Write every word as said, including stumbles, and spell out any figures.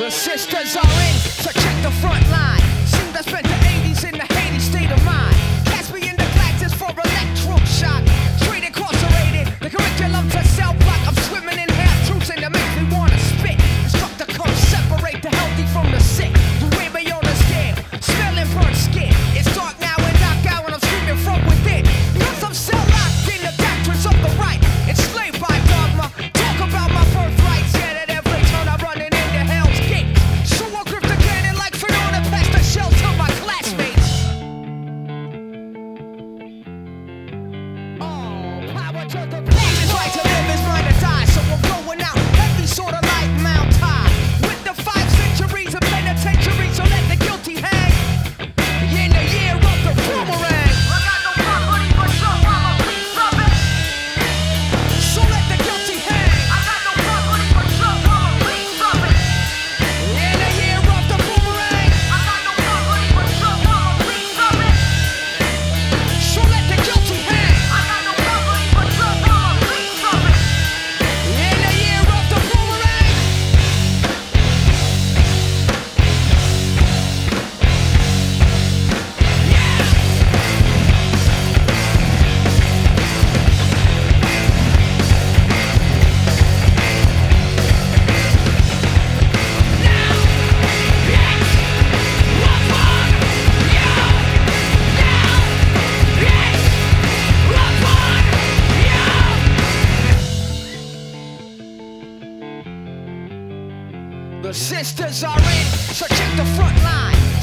The sisters are in, so check the front line. Seem to spend the eighties in the Hades state of mind. Cast me in the classes for electroshock. Straight incarcerated, the curriculum to cell block. I'm swimming in half truths and it makes me wanna spit. Instructor come separate the healthy from the sick. You weigh me on the scale, smelling burnt skin. It's dark now and knockout and I'm screaming from within. Cause I'm cell locked in the doctrines of the right. Enslaved by dogma, talk about my birthright. Said at every turn I'm running into hell's gate. So I grip the cannon like Fiona, pass the shell to my classmates. Oh, power to the people. His right to live is mine to die. So I'm going out heavy, sorta like Mount High. With the five centuries of penitentiary, so let the guilty hang. In the year of the boomerang. I got no property, but some I'm a piece of it. So let the guilty hang. I got no property, but some I'm a piece of it. In the year of the boomerang. I got no property, but some I'm a piece of it. So let the guilty hang. I got no property, but some I'm a piece of it. In the year of the boomerang. The sisters are in, so check the front line.